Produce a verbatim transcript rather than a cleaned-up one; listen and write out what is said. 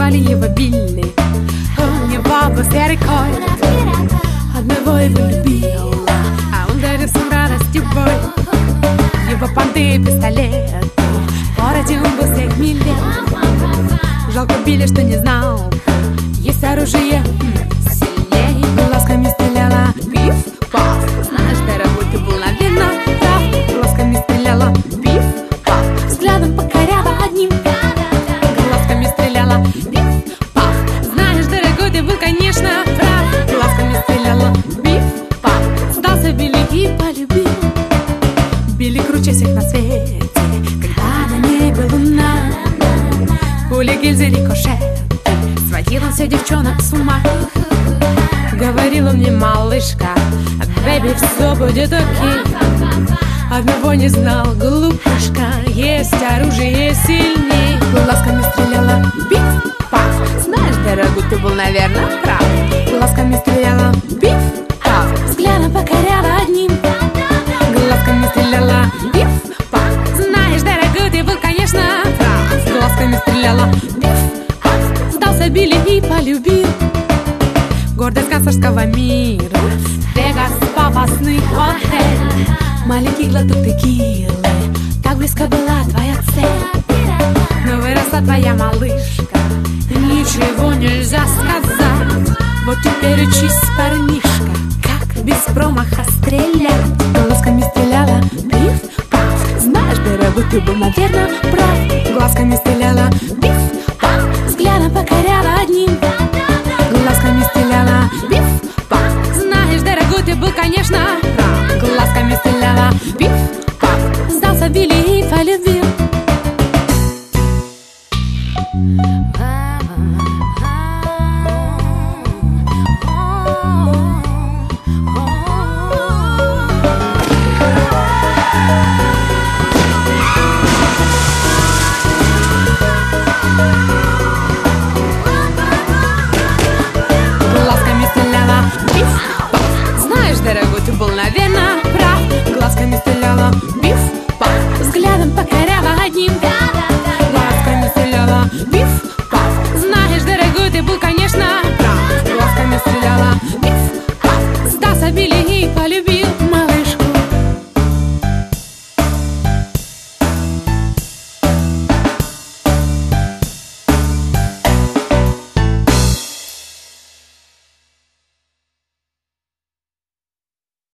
звали его Билли. У него был серый кот, одного его любила, а он дарил всем радость и боль. Его понты и пистолеты, в городе он был всех милее. Жалко Билли, что не знал, есть оружие сильнее. Глазками стреляла, пиф-паф. Знаешь, дорогой, ты был, наверное, прав. Глазками стреляла, пиф-паф. Взглядом покоряла одним. Глазками стреляла, пиф-паф. Знаешь, дорогой, ты был, конечно, прав. Глазками стреляла, пиф-паф. Сдался Билли и полюбил. Билли круче всех на свете, когда на небе луна. Пули, гильзы, рикошет, сводил он все девчонок с ума. Говорил он мне, малышка, бэби, все будет окей. Одного не знал, глупышка, есть оружие сильней. Глазками стреляла, пиф-паф. Знаешь, дорогой, ты был, наверное, прав. Глазками стреляла, пиф-паф. Взглядом покоряла одним. Глазками стреляла, пиф-паф. Знаешь, дорогой, ты был, конечно, прав. Глазками стреляла, пиф-паф. Сдался Билли и полюбил. Гордость канцлерского мира, Вегас, опасный отель. Маленький глоток текилы, так близко была твоя цель. Но выросла твоя малышка, ничего нельзя сказать. Вот теперь учись, парнишка, как без промаха стрелять. Глазками стреляла, пиф-паф. Знаешь, дорогой, ты был, наверное, прав. Глазками стреляла, пиф-паф. Взглядом покоряла одним. Глазками стреляла, пиф-паф. Знаешь, дорогой, ты был, конечно, прав. Глазками стреляла, пиф-паф. Сдался Билли и полюбил. Глазками стреляла, пиф-паф. Знаешь, дорогой, ты был, наверное, прав. Глазками стреляла,